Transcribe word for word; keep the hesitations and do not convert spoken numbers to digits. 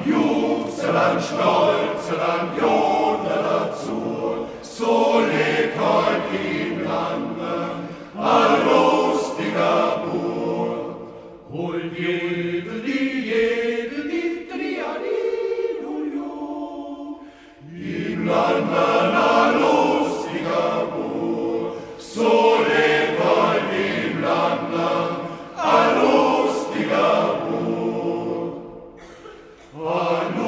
juchzen, stolzen, jodler dazu, so lebt heut im Lande ein lustiger Bur. Holt jede, die jede, die Triadinujo, im Lande ein lustiger Bur, so lebt heut im Lande ein lustiger Bur. Ein